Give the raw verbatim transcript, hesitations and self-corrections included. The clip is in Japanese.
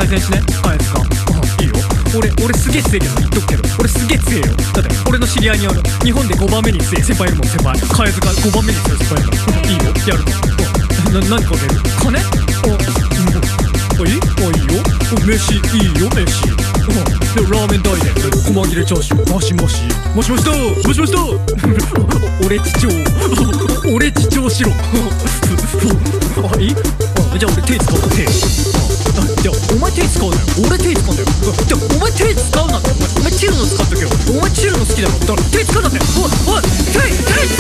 戦しね。あいつか。いいよ。俺俺すげえ強えけど言っとくけど、俺すげえ強えよ。だって俺の知り合いにある日本でごばんめに強え先輩いるもん。先輩貝塚ごばんめに強い先輩いるから。いいよ、やるの。な何かける金？おおいいおいいよ。お飯いいよ飯。でラーメン代で細切れチャーシューマシマシもしもしだもしもしだ俺父長俺父長しろ。あいいあじゃあ俺手使うな手。じゃあお前手使うなよ。俺手使うんだよ。じゃあお前手使うなって。お前チルの使っとけよ。お前チルの好きだろ。だから手使うなって。おいおい手手